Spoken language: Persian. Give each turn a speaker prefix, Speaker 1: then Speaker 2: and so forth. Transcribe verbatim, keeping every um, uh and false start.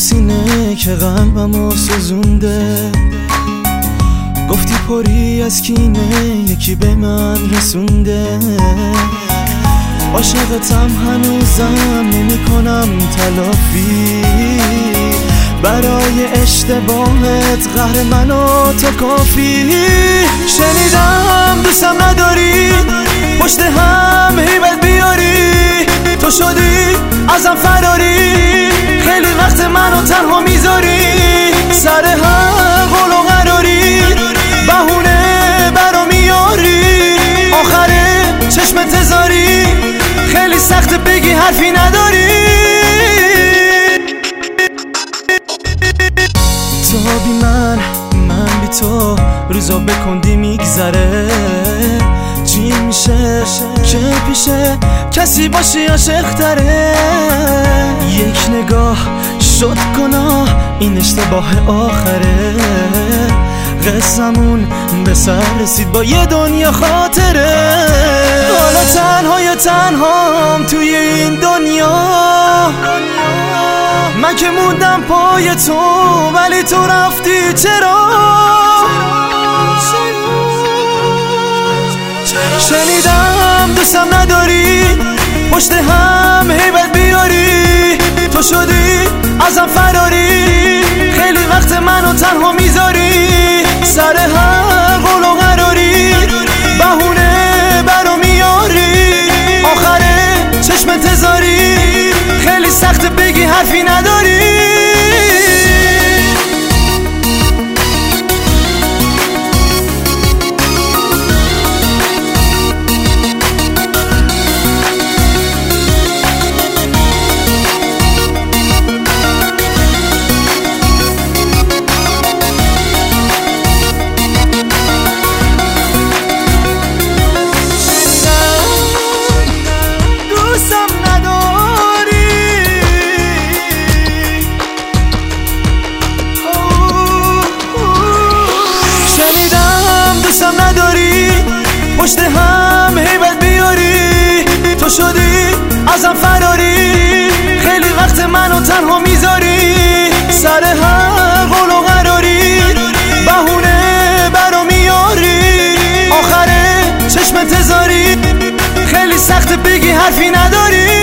Speaker 1: سینه که قلبمو سوزونده، گفتی پری از کینه یکی به من رسونده. عاشقتم هنوزم نمی کنم تلافی، برای اشتباهت قهر منو تو کافی. شنیدم دوستم نداری، پشت هم هیبت بیاری، تو شدی ازم فراری، خیلی وقت منو تنها میذاری، سر هر قول و قراری بهونه برا میاری، آخره چشم تزاری، خیلی سخت بگی حرفی نداری. تو بی من، من بی تو، روزا به کندی میگذره. چی میشه که پیشه کسی باشی عاشق تره؟ یک نگاه شد گناه، این اشتباه آخره. قصمون به سر رسید با یه دنیا خاطره. حالا تنهای تنهام توی این دنیا، من که موندم پای تو ولی تو رفتی چرا؟ شنیدم دوستم نداری، پشت هم هیبت بیاری، تو شدی ازم فراری، خیلی وقت منو تنها میذاری، سر هر قول و قراری بهونه برا میاری، آخره چشم تزاری، خیلی سخت بگی حرفی نداری. پشت هم هیبت بیاری، تو شدی ازم فراری، خیلی وقت منو تنها میذاری، سر هر قول و قراری بهونه برا میاری، آخره چشم تزاری، خیلی سخت بگی حرفی نداری.